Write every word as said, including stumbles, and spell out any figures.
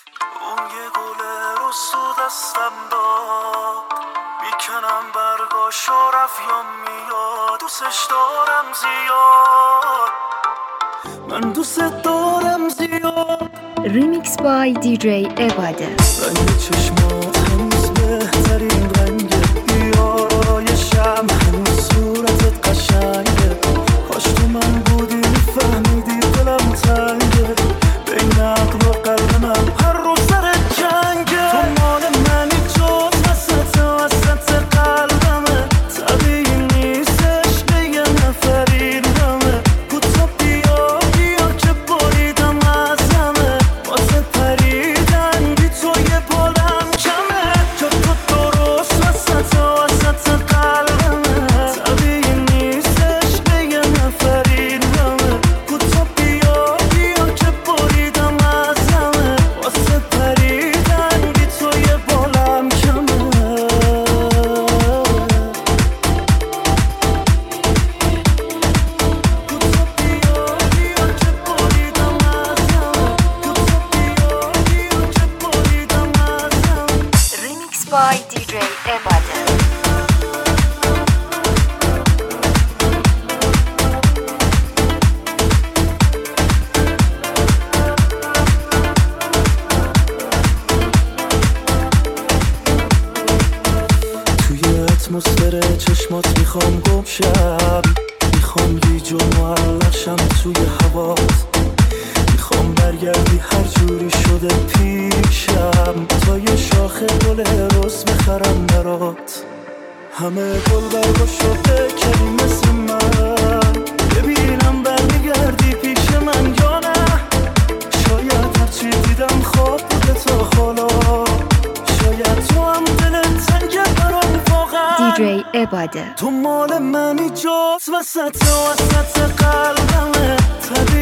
اون یه گل رسو دستم داد، میکنم برگاشو رفت یا میاد. دوستش دارم زیاد، من دوست دارم زیاد. ریمیکس بای دی جی عباده. رنگ چشمات هنوز بهترین رنگه، بیارایشم هنوز صورتت قشنگه. کاش تو من بودی میفهمیدی دلم تنگه، بین عقل و قلب من هر روز سر جنگه. تو مال منی جز وسط وسط قلبمه، طبیعی نیست عشق یه نفری همه. کوتا بیا بیا که بریدم از همه، واسه پریدن بی تو یه بالم کمه. جا تو درست وسط وسط قلبمه، طبیعی نیست عشق یه نفری همه. کوتا بیا بیا که بریدم از همه، واسه پریدن بی تو یه بالم کمه. ریمیکس بای دی جی عباده. توی اتمسفر چشمات میخوام گم شم، میخوام گیج و معلق شم توی هوات. میخوام برگردی هر جوری شده پیشم، تا یه شاخه گل رز بخرم برات. همه گل برگا شده کردی مثل من، ببینم برمیگردی پیش من یا نه. شاید هرچی دیدم خواب بوده تا حالا، شاید تو هم دلت تنگه برام واقعا. دی جی عباده. تو مال منی جز وسط وسط قلبمه،